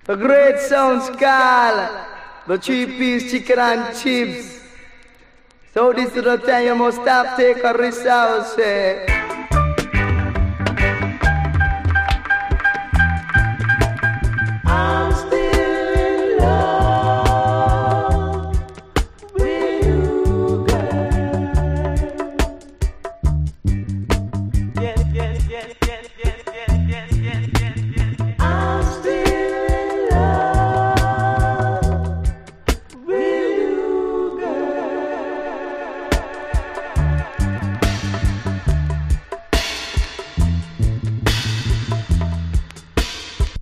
A great sounds called the 3-piece chicken and chips. So this is the time you must stop, take a resource.